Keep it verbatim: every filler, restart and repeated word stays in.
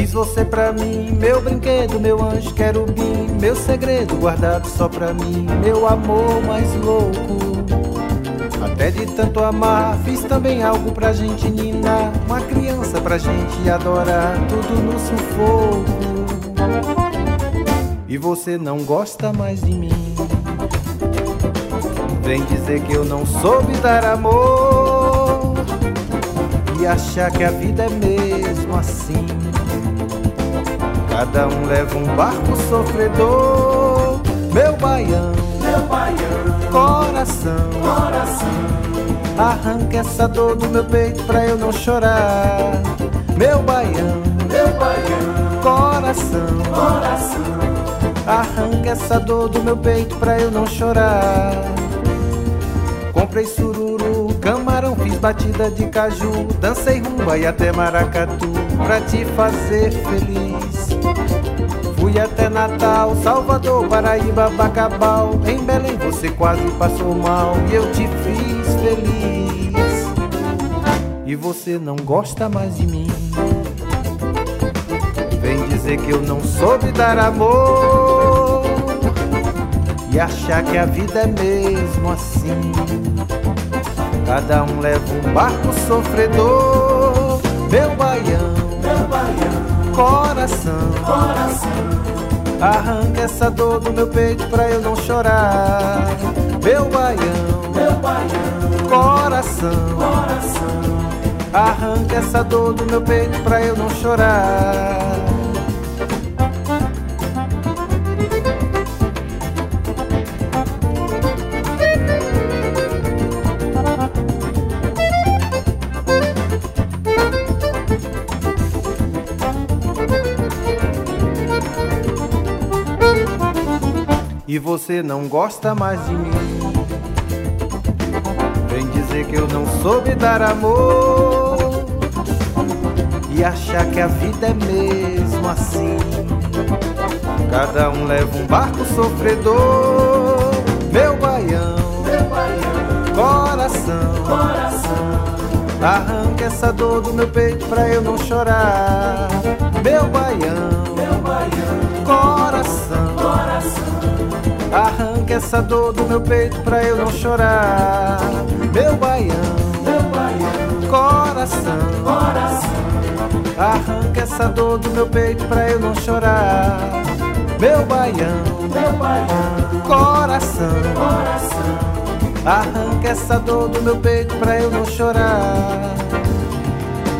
Quis você pra mim, meu brinquedo, meu anjo querubim, meu segredo guardado só pra mim, meu amor mais louco. Até de tanto amar, fiz também algo pra gente ninar, uma criança pra gente adorar, tudo no sufoco. E você não gosta mais de mim, vem dizer que eu não soube dar amor e achar que a vida é mesmo assim. Cada um leva um barco sofredor, meu baião, meu baião, coração, coração, arranca essa dor do meu peito pra eu não chorar. Meu baião, meu baião, coração, coração, arranca essa dor do meu peito pra eu não chorar. Comprei sururu, camarão, fiz batida de caju, dancei rumba e até maracatu pra te fazer feliz. Fui até Natal, Salvador, Paraíba, Bacabal, em Belém você quase passou mal e eu te fiz feliz. E você não gosta mais de mim, vem dizer que eu não soube dar amor e achar que a vida é mesmo assim. Cada um leva um barco sofredor, meu baião, meu baião, coração, coração, arranca essa dor do meu peito pra eu não chorar. Meu baião, meu baião, coração, coração, arranca essa dor do meu peito pra eu não chorar. E você não gosta mais de mim, vem dizer que eu não soube dar amor e achar que a vida é mesmo assim. Cada um leva um barco sofredor, meu baião, meu baião, coração, coração, arranca essa dor do meu peito pra eu não chorar. Meu baião, meu baião, coração, coração, arranca essa dor do meu peito pra eu não chorar. Meu baião, meu baião, coração, coração, arranca essa dor do meu peito pra eu não chorar. Meu baião, meu baião, coração, coração, arranca essa dor do meu peito pra eu não chorar.